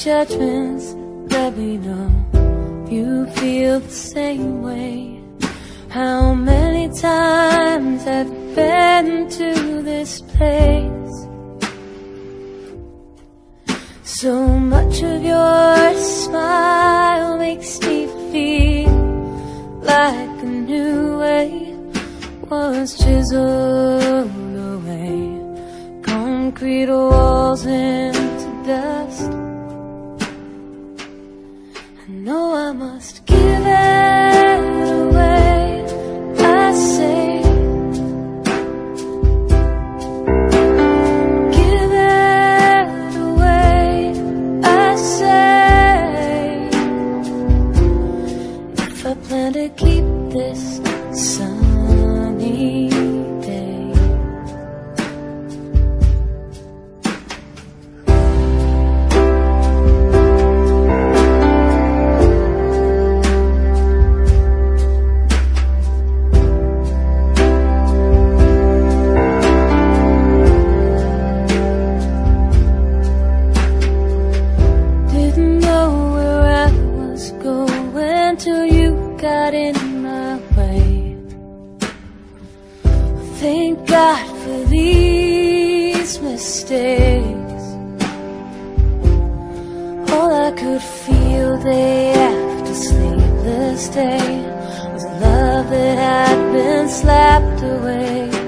judgments, let me know you feel the same way. How many times have you been to this place? So much of your smile makes me feel like a new way was chiseled away. Concrete walls into dust. I know I must give it away, I say. Give it away, I say. If I plan to keep this sunny day. Didn't know where I was going till you got in my way. Thank God for these mistakes. All I could feel day after sleepless day was a love that had been slapped away.